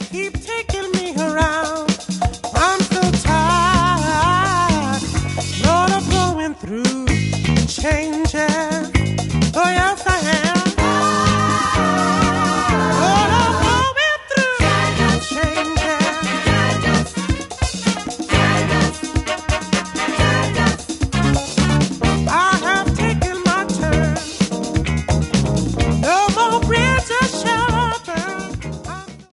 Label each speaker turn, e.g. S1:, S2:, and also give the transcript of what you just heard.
S1: keep taking me around. I'm so tired, Lord, of going through changes.